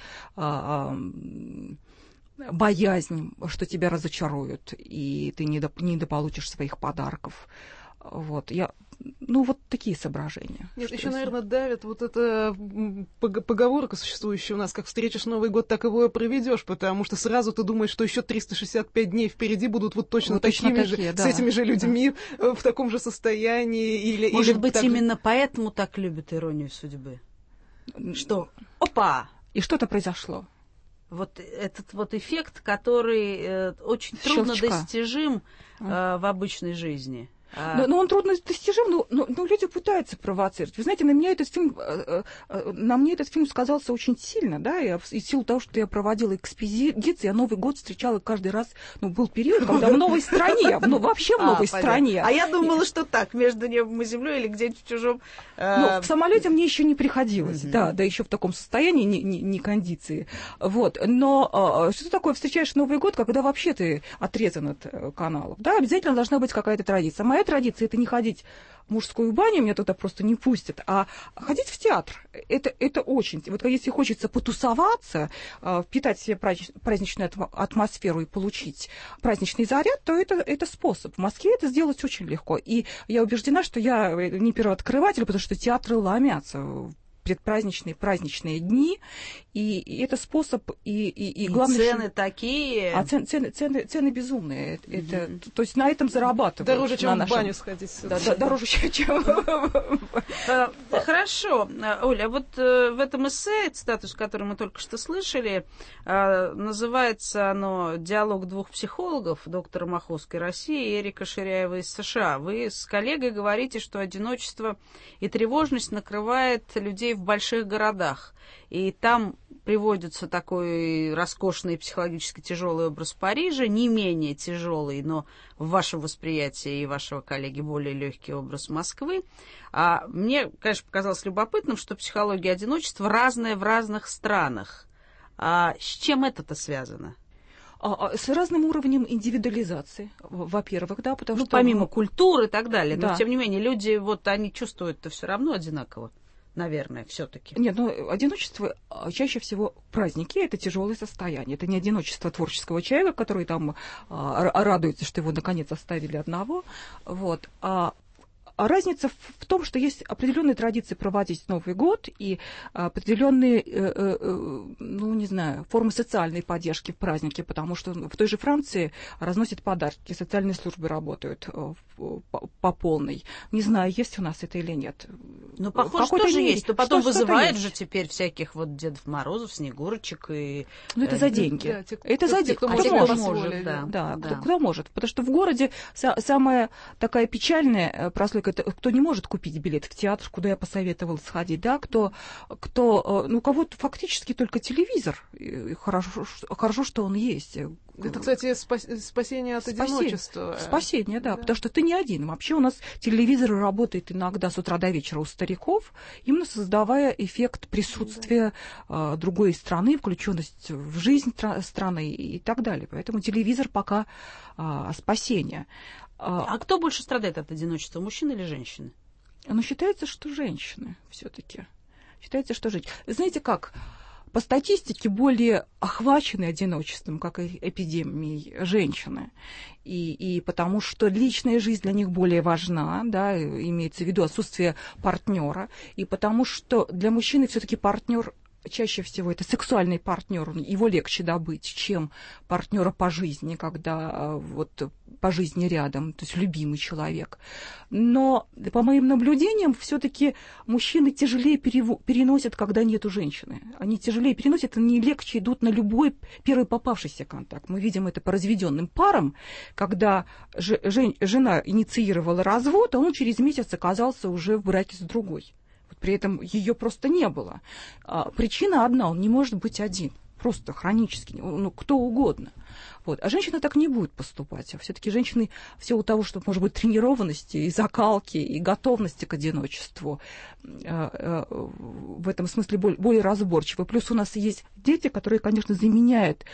B: боязнь, что тебя разочаруют, и ты недополучишь своих подарков. Вот, вот такие соображения.
C: Нет, еще, наверное, давит вот эта поговорка существующая у нас, как встретишь Новый год, так его и проведешь, потому что сразу ты думаешь, что еще 365 дней впереди будут вот точно такими же, да, с этими же людьми, да, в таком же состоянии.
A: Может быть, именно поэтому так любят «Иронию судьбы»? Что? Опа!
B: И что-то произошло.
A: Вот этот вот эффект, который очень трудно достижим в обычной жизни.
B: Но он трудно достижим, но люди пытаются провоцировать. Вы знаете, на мне этот фильм сказался очень сильно, да, и в силу того, что я проводила экспедиции, я Новый год встречала каждый раз, был период, когда в новой стране, вообще в новой стране.
A: А я думала, что так, между небом и землей или где-нибудь в чужом...
B: В самолете мне еще не приходилось, да еще в таком состоянии, не кондиции. Вот. Но что такое встречаешь Новый год, когда вообще ты отрезан от каналов? Да, обязательно должна быть какая-то традиция. Моя традиция — это не ходить в мужскую баню, меня туда просто не пустят, а ходить в театр. Это очень... Вот если хочется потусоваться, впитать в себе праздничную атмосферу и получить праздничный заряд, то это способ. В Москве это сделать очень легко. И я убеждена, что я не первооткрыватель, потому что театры ломятся в предпраздничные, праздничные дни, и это способ, и главное...
A: Цены такие...
B: А цены безумные. То есть на этом зарабатывают.
C: Дороже, чем в баню сходить.
B: Дороже, чем...
A: Хорошо. Оля, вот в этом эссе, статус, который мы только что слышали, называется оно «Диалог двух психологов», доктора Маховской России и Эрика Ширяева из США. Вы с коллегой говорите, что одиночество и тревожность накрывает людей в больших городах. И там приводится такой роскошный психологически тяжелый образ Парижа, не менее тяжелый, но в вашем восприятии и вашего коллеги более легкий образ Москвы. А мне, конечно, показалось любопытным, что психология одиночества разная в разных странах. А с чем это-то связано?
B: С разным уровнем индивидуализации, во-первых, да, потому что...
A: помимо культуры и так далее,
B: да.
A: Но, тем не менее, люди, они чувствуют-то все равно одинаково. Наверное, все-таки.
B: Нет, одиночество чаще всего праздники, это тяжелое состояние. Это не одиночество творческого человека, который там радуется, что его наконец оставили одного. Вот. А разница в том, что есть определенные традиции проводить Новый год и определенные, формы социальной поддержки в празднике, потому что в той же Франции разносят подарки, социальные службы работают по полной. Не знаю, есть у нас это или нет.
A: Похоже, тоже есть. Но потом вызывает же теперь всяких Дедов Морозов, Снегурочек и...
B: это за деньги. Да, это за деньги.
A: Кто может. Да.
B: Кто может. Потому что в городе самая такая печальная прослойка, это кто не может купить билет в театр, куда я посоветовала сходить, да, у кого-то фактически только телевизор. И хорошо, что он есть.
C: Это, кстати, спасение от одиночества.
B: Спасение, да, потому что ты не один. Вообще у нас телевизор работает иногда с утра до вечера у стариков, именно создавая эффект присутствия другой страны, включенность в жизнь страны и так далее. Поэтому телевизор пока спасение.
A: А кто больше страдает от одиночества, мужчины или женщины?
B: Считается, что женщины все-таки. Знаете как? По статистике более охвачены одиночеством, как и эпидемией, женщины. И потому что личная жизнь для них более важна, да, имеется в виду отсутствие партнера, и потому что для мужчины все-таки партнер чаще всего это сексуальный партнер, его легче добыть, чем партнера по жизни, когда по жизни рядом, то есть любимый человек. Но по моим наблюдениям, все-таки мужчины тяжелее переносят, когда нету женщины. Они тяжелее переносят, они легче идут на любой первый попавшийся контакт. Мы видим это по разведенным парам, когда жена инициировала развод, а он через месяц оказался уже в браке с другой. при этом ее просто не было. Причина одна, он не может быть один. Просто хронически, ну, кто угодно. Вот. А женщина так не будет поступать. А все-таки женщины в силу того, что, может быть, тренированности и закалки, и готовности к одиночеству в этом смысле более разборчивы. Плюс у нас есть дети, которые, конечно, заменяют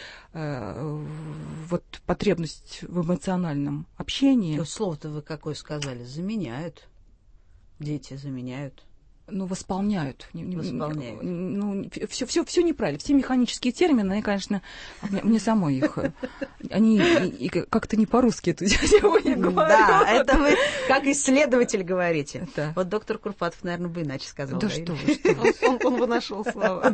B: вот потребность в эмоциональном общении.
A: То слово-то вы какое сказали? Заменяют. Дети заменяют.
B: Ну, восполняют.
A: Восполняют.
B: Ну, все неправильно. Все механические термины, они, конечно, мне самой их... Они как-то не по-русски эту тему не говорят.
A: Да, это вы как исследователь говорите.
B: Да.
A: Вот доктор Курпатов, наверное, бы иначе сказал.
B: Да что вы.
C: Он бы нашел слова.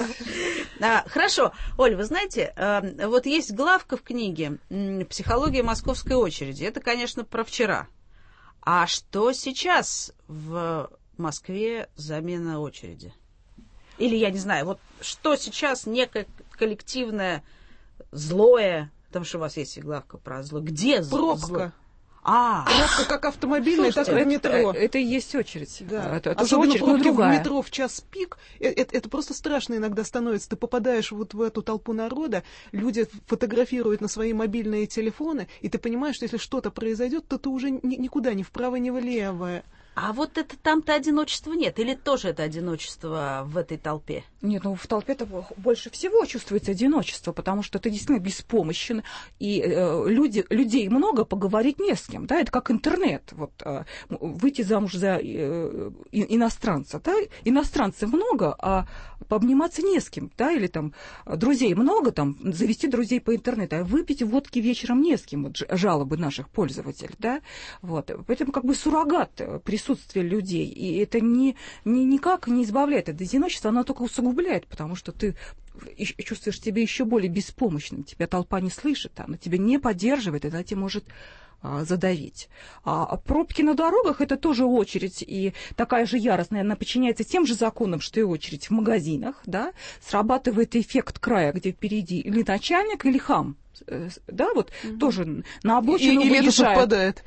A: Хорошо. Оль, вы знаете, вот есть главка в книге «Психология московской очереди». Это, конечно, про вчера. А что сейчас в Москве замена очереди? Или, я не знаю, вот что сейчас некое коллективное злое, потому что у вас есть и главка про зло. Где зло?
C: Пробка.
A: Пробка
C: как автомобильная, так и в метро.
B: Это и есть очередь.
C: Да.
B: Это
C: особенно
B: очередь,
C: пробки
B: другая.
C: в метро в час пик. Это просто страшно иногда становится. Ты попадаешь вот в эту толпу народа, люди фотографируют на свои мобильные телефоны, и ты понимаешь, что если что-то произойдет, то ты уже никуда, ни вправо, ни влево.
A: А вот это там-то одиночества нет? Или тоже это одиночество в этой толпе?
B: Нет, ну в толпе-то больше всего чувствуется одиночество, потому что ты действительно беспомощен, и людей много, поговорить не с кем, да, это как интернет, вот, выйти замуж за иностранца, да, иностранцев много, а пообниматься не с кем, да, или там друзей много, там, завести друзей по интернету, а выпить водки вечером не с кем, вот жалобы наших пользователей, да, вот, поэтому как бы суррогат присутствия людей, и это никак не избавляет от одиночества, оно только усугубляет, потому что ты чувствуешь себя еще более беспомощным, тебя толпа не слышит, она тебя не поддерживает, и она тебя может задавить. А пробки на дорогах — это тоже очередь, и такая же яростная, она подчиняется тем же законам, что и очередь в магазинах, да, срабатывает эффект края, где впереди или начальник, или хам. Да, вот тоже на обочину
C: или
B: выезжает.
C: это совпадает.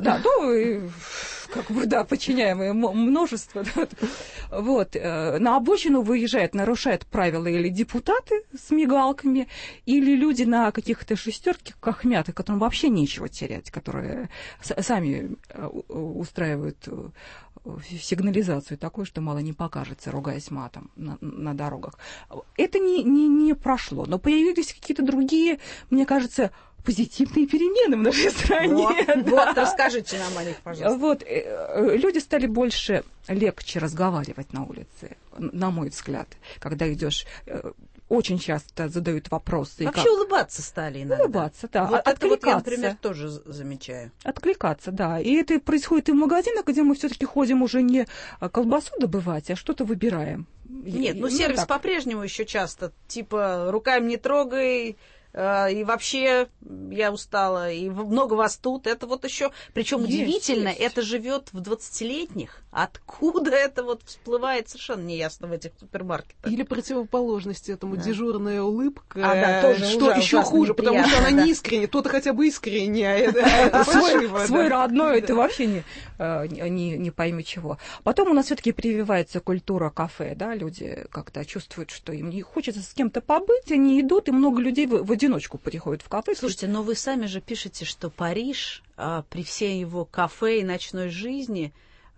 B: Как бы, да, подчиняемое множество. Да. Вот, на обочину выезжает, нарушает правила или депутаты с мигалками, или люди на каких-то шестерках мятых, которым вообще нечего терять, которые сами устраивают сигнализацию такой, что мало не покажется, ругаясь матом на дорогах. Это не прошло, но появились какие-то другие, мне кажется, позитивные перемены в нашей стране.
A: Вот, расскажите нам о них, пожалуйста.
B: Вот, люди стали легче разговаривать на улице, на мой взгляд, когда идешь. Очень часто задают вопросы.
A: Вообще улыбаться стали иногда.
B: Улыбаться, да.
A: Вот это вот я, например, тоже замечаю.
B: Откликаться, да. И это происходит и в магазинах, где мы все-таки ходим уже не колбасу добывать, а что-то выбираем.
A: Нет, сервис по-прежнему еще часто, типа, руками не трогай, и вообще я устала, и много вас тут. Это вот еще, причем удивительно, это живет в 20-летних. Откуда это вот всплывает, совершенно неясно в этих супермаркетах.
C: Или противоположность этому, дежурная улыбка,
A: тоже
C: что еще хуже, потому что она не искренняя, то-то хотя бы искренняя.
B: Свой родной, это вообще не пойми чего. Потом у нас все-таки прививается культура кафе, да, люди как-то чувствуют, что им не хочется с кем-то побыть, они идут, и много людей в одиночку приходят в кафе.
A: Слушайте, но вы сами же пишете, что Париж при всей его кафе и ночной жизни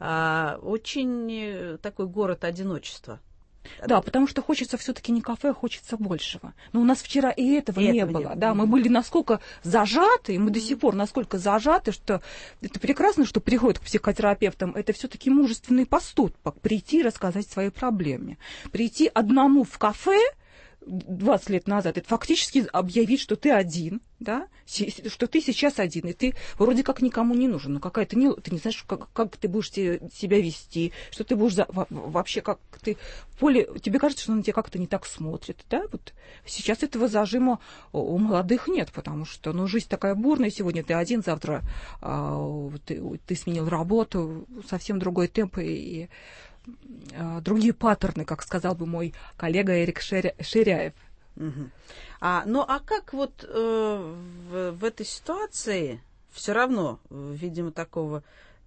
A: очень такой город одиночества.
B: Да, потому что хочется все-таки не кафе, а хочется большего. Но у нас вчера и этого не было. Да, мы были насколько зажаты, и мы до сих пор насколько зажаты, что это прекрасно, что приходят к психотерапевтам. Это все-таки мужественный поступок прийти и рассказать свои проблемы. Прийти одному в кафе 20 лет назад, это фактически объявить, что ты один, да, что ты сейчас один, и ты вроде как никому не нужен, но ты не знаешь, как ты будешь себя вести, что ты будешь вообще, как ты тебе кажется, что на тебя как-то не так смотрит, да, вот сейчас этого зажима у молодых нет, потому что, жизнь такая бурная, сегодня ты один, завтра ты сменил работу, совсем другой темп и другие паттерны, как сказал бы мой коллега Эрик Ширяев.
A: Угу. А как вот в этой ситуации все равно, видимо, такого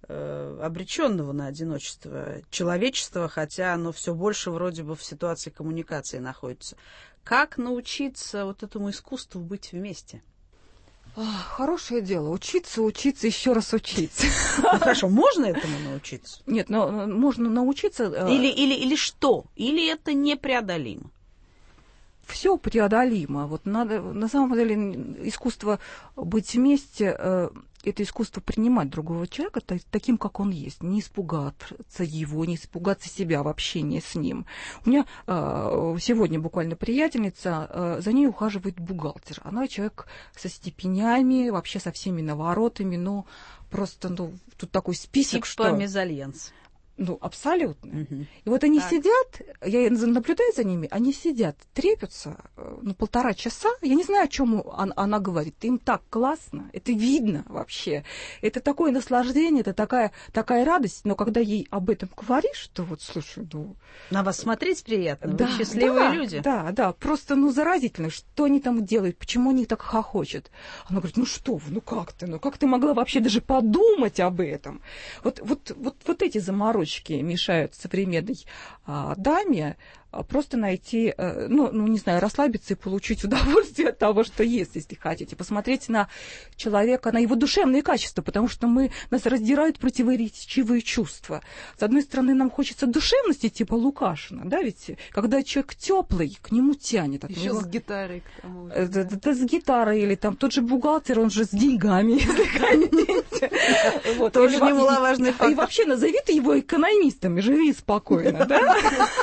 A: обреченного на одиночество человечества, хотя оно все больше вроде бы в ситуации коммуникации находится. Как научиться вот этому искусству быть вместе?
B: Хорошее дело. Учиться, еще раз учиться.
A: Ну, хорошо, можно этому научиться?
B: Нет, но можно научиться...
A: Или что? Или это непреодолимо?
B: Все преодолимо. Вот надо, на самом деле, искусство быть вместе, это искусство принимать другого человека таким, как он есть, не испугаться его, не испугаться себя в общении с ним. У меня сегодня буквально приятельница, за ней ухаживает бухгалтер. Она человек со степенями, вообще со всеми наворотами, но просто, тут такой список,
A: типа мезальянс.
B: Абсолютно. И вот они сидят, я наблюдаю за ними, они сидят, трепятся 1,5 часа. Я не знаю, о чем она говорит. Им так классно, это видно вообще. Это такое наслаждение, это такая радость. Но когда ей об этом говоришь, то вот, слушай,
A: на вас смотреть приятно, вы счастливые люди.
B: Да, просто, заразительно, что они там делают, почему они так хохочут. Она говорит, что вы, как ты могла вообще даже подумать об этом? Вот эти заморочки мешают современной даме просто найти, не знаю, расслабиться и получить удовольствие от того, что есть, если хотите. Посмотреть на человека, на его душевные качества, потому что нас раздирают противоречивые чувства. С одной стороны, нам хочется душевности, типа Лукашина, да, ведь когда человек теплый, к нему тянет.
C: Еще с гитарой, к тому же.
B: Да, с гитарой, или там тот же бухгалтер, он же с деньгами, если хотите.
A: Тоже немаловажный фактор.
B: И вообще назови ты его экономистом и живи спокойно, да?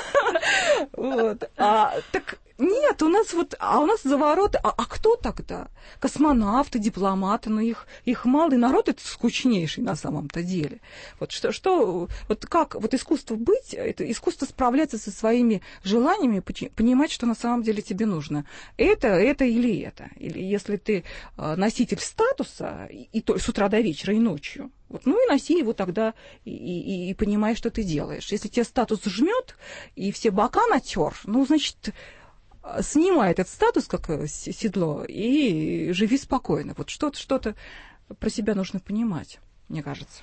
B: Так нет, у нас завороты. А кто тогда? Космонавты, дипломаты, но их мало, и народ это скучнейший на самом-то деле. Как искусство быть, это искусство справляться со своими желаниями, понимать, что на самом деле тебе нужно. Это или это. Или если ты носитель статуса, и то с утра до вечера, и ночью, и носи его тогда, и понимай, что ты делаешь. Если тебе статус жмет, и все бока натер, значит, снимай этот статус, как седло, и живи спокойно. Вот что-то про себя нужно понимать, мне кажется.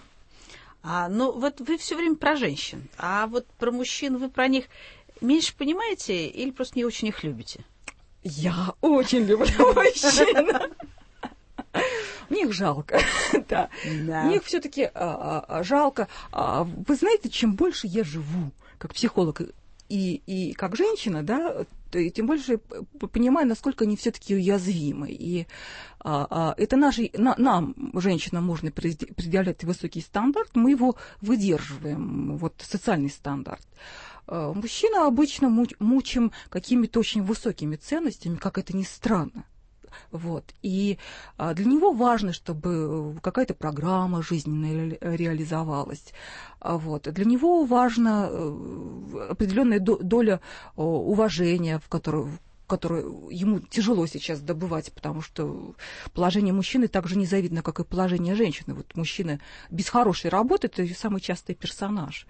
A: Вы все время про женщин, а вот про мужчин вы про них меньше понимаете или просто не очень их любите?
B: Я очень люблю мужчин. Мне их жалко, да. Мне их все-таки жалко. Вы знаете, чем больше я живу как психолог и как женщина, да, тем больше понимаю, насколько они все-таки уязвимы. И это нам, женщинам, можно предъявлять высокий стандарт, мы его выдерживаем, социальный стандарт. Мужчину обычно мучим какими-то очень высокими ценностями, как это ни странно. И для него важно, чтобы какая-то программа жизненная реализовалась. Для него важна определенная доля уважения, которую ему тяжело сейчас добывать, потому что положение мужчины так же незавидно, как и положение женщины. Мужчина без хорошей работы – это самый частый персонаж.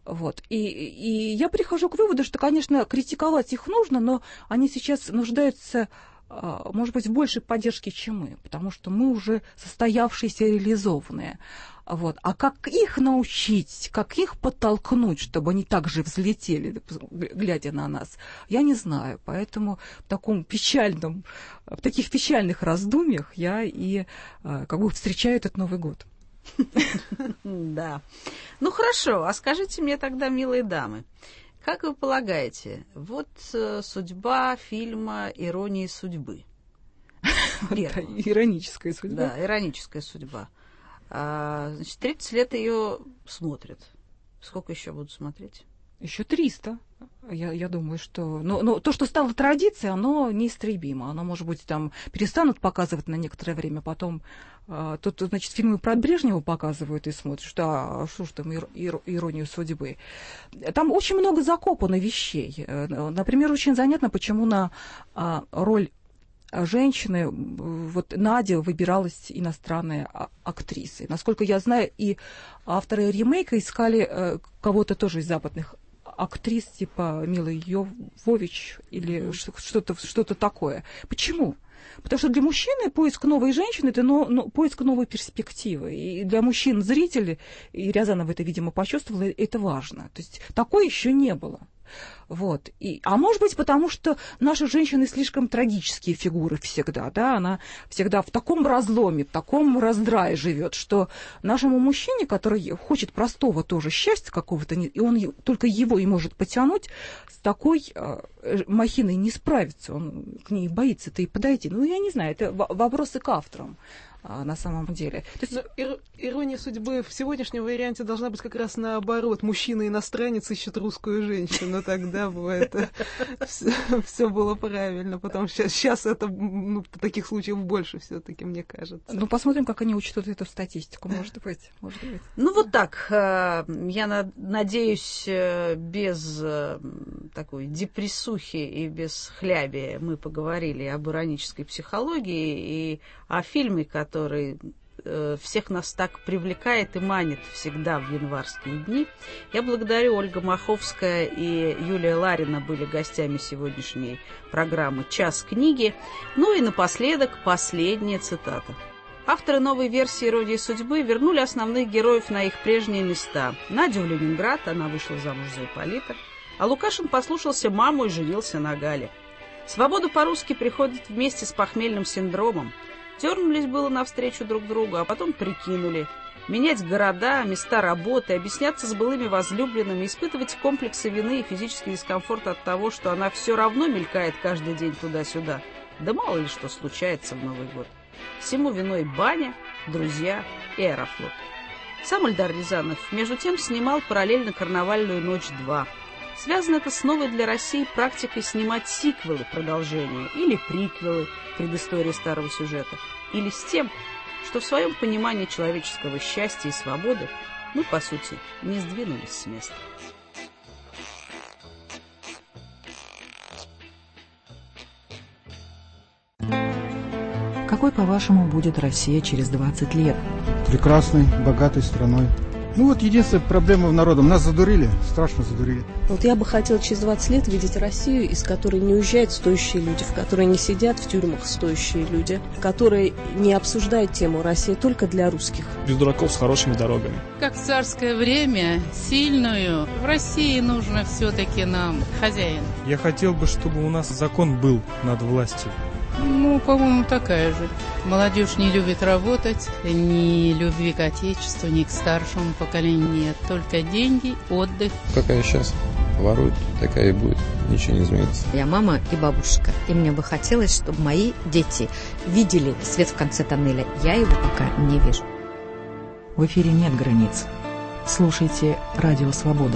B: И я прихожу к выводу, что, конечно, критиковать их нужно, но они сейчас нуждаются, может быть, в большей поддержке, чем мы, потому что мы уже состоявшиеся, реализованные. А как их научить, как их подтолкнуть, чтобы они так же взлетели, глядя на нас, я не знаю. Поэтому в таких печальных раздумьях я и встречаю этот Новый год.
A: Да. Хорошо, а скажите мне тогда, милые дамы, как вы полагаете, судьба фильма «Ирония судьбы».
B: Ироническая судьба.
A: Да, ироническая судьба. 30 лет ее смотрят. Сколько еще будут смотреть?
B: Еще 300. Я думаю, что... Но то, что стало традицией, оно неистребимо. Оно, может быть, перестанут показывать на некоторое время, потом... Тут, фильмы про Брежнева показывают и смотришь, что ж там «Иронию судьбы». Там очень много закопано вещей. Например, очень занятно, почему на роль женщины, Надя выбиралась иностранная актриса. Насколько я знаю, и авторы ремейка искали кого-то тоже из западных актрис, типа Милы Йовович или что-то такое. Почему? Потому что для мужчины поиск новой женщины – это поиск новой перспективы. И для мужчин-зрителей, и Рязанова это, видимо, почувствовала, это важно. То есть такое еще не было. Вот. А может быть, потому что наши женщины слишком трагические фигуры всегда, да, она всегда в таком разломе, в таком раздрае живет, что нашему мужчине, который хочет простого тоже счастья какого-то, и он только его и может потянуть, с такой махиной не справится, он к ней боится-то и подойти. Ну, я не знаю, это вопросы к авторам. На самом деле. То есть...
C: Ирония судьбы в сегодняшнем варианте должна быть как раз наоборот. Мужчина-иностранец ищет русскую женщину. Тогда бы это все было правильно. Потому что сейчас это таких случаев больше все-таки, мне кажется.
B: Ну, посмотрим, как они учтут эту статистику. Может быть.
A: Ну, вот так. Я надеюсь, без такой депрессухи и без хляби мы поговорили об иронической психологии и о фильме, который всех нас так привлекает и манит всегда в январские дни. Я благодарю. Ольга Маховская и Юлия Ларина были гостями сегодняшней программы «Час книги». Ну и напоследок последняя цитата. Авторы новой версии «Иронии судьбы» вернули основных героев на их прежние места. Надю в Ленинград, она вышла замуж за Ипполита, а Лукашин послушался маму и женился на Гале. Свобода по-русски приходит вместе с похмельным синдромом. Дернулись было навстречу друг другу, а потом прикинули. Менять города, места работы, объясняться с былыми возлюбленными, испытывать комплексы вины и физический дискомфорт от того, что она все равно мелькает каждый день туда-сюда. Да мало ли что случается в Новый год. Всему виной баня, друзья и Аэрофлот. Сам Эльдар Рязанов, между тем, снимал параллельно «Карнавальную ночь 2». Связано это с новой для России практикой снимать сиквелы, продолжения или приквелы предыстории старого сюжета, или с тем, что в своем понимании человеческого счастья и свободы мы, по сути, не сдвинулись с места.
H: Какой, по-вашему, будет Россия через 20 лет?
I: Прекрасной, богатой страной. Ну вот единственная проблема в народе. Нас задурили, страшно задурили.
J: Вот я бы хотела через 20 лет видеть Россию, из которой не уезжают стоящие люди, в которой не сидят в тюрьмах стоящие люди, в которой не обсуждают тему «Россия только для русских».
K: Без дураков с хорошими дорогами.
L: Как в царское время, сильную. В России нужно все-таки нам хозяин.
K: Я хотел бы, чтобы у нас закон был над властью.
L: Ну, по-моему, такая же. Молодежь не любит работать, ни любви к отечеству, ни к старшему поколению нет. Только деньги, отдых.
M: Какая сейчас ворует, такая и будет. Ничего не изменится.
N: Я мама и бабушка, и мне бы хотелось, чтобы мои дети видели свет в конце тоннеля. Я его пока не вижу.
H: В эфире нет границ. Слушайте «Радио Свобода».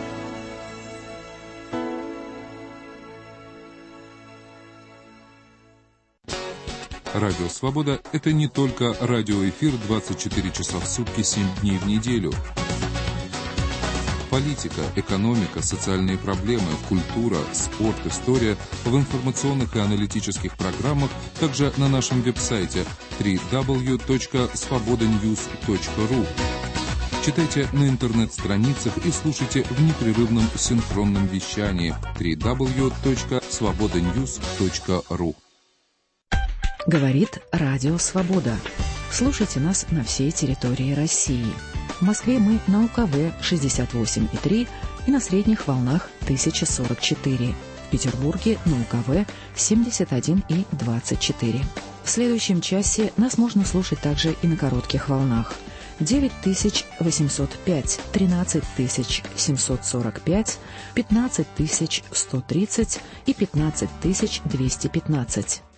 O: Радио «Свобода» — это не только радиоэфир 24 часа в сутки, 7 дней в неделю. Политика, экономика, социальные проблемы, культура, спорт, история в информационных и аналитических программах, также на нашем веб-сайте www.svobodanews.ru. Читайте на интернет-страницах и слушайте в непрерывном синхронном вещании www.svobodanews.ru.
H: Говорит Радио Свобода. Слушайте нас на всей территории России. В Москве мы на УКВ 68,3 и на средних волнах 1044. В Петербурге на УКВ 71,24. В следующем часе нас можно слушать также и на коротких волнах. 9805, 13745, 15130 и 15215.